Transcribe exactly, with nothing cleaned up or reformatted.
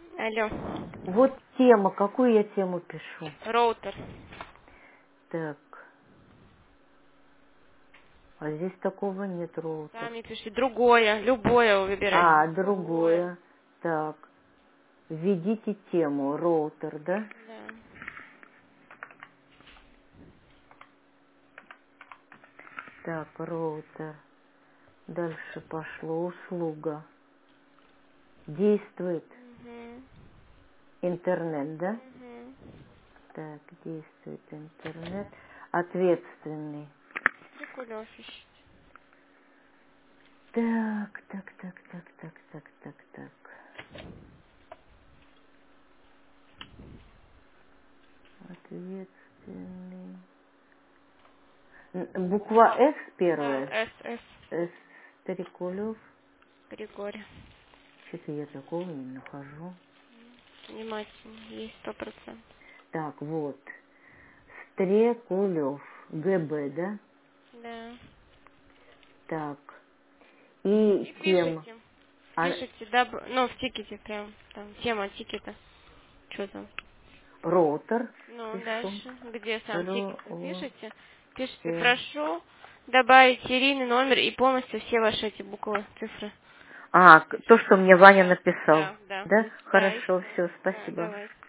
Алло. Вот тема. Какую я тему пишу? Роутер. Так. А здесь такого нет, роутер. Сами пишите. Другое. Любое выбирайте. А, Другое. другое. Так. Введите тему. Роутер, да? Да. Так, роутер. Дальше пошло. Услуга. Действует Угу. интернет, да? Угу. Так, действует интернет. Ответственный. Прикольно ищите. Так, так, так, так, так, так, так, так. Ответственный. Н- Буква С Да, первая. С, С. С. Старикулев. Григорий. Что-то я такого не нахожу. Внимательно. Есть сто процентов. Так, вот. Стрекулев. ГБ, да? Да. Так. И И тема. пишите. А, Пишите, да, ну, в тикете прям. Там тема тикета. Что там? роутер. Ну, Пишу. дальше. Где сам тикет Роутер. пишите. Пишите, прошу добавить серийный номер и полностью все ваши эти буквы, цифры. А, к- то, что мне Ваня Да, написал. да, да. Да? Да, и Хорошо, всё. все, Да, спасибо. давайте.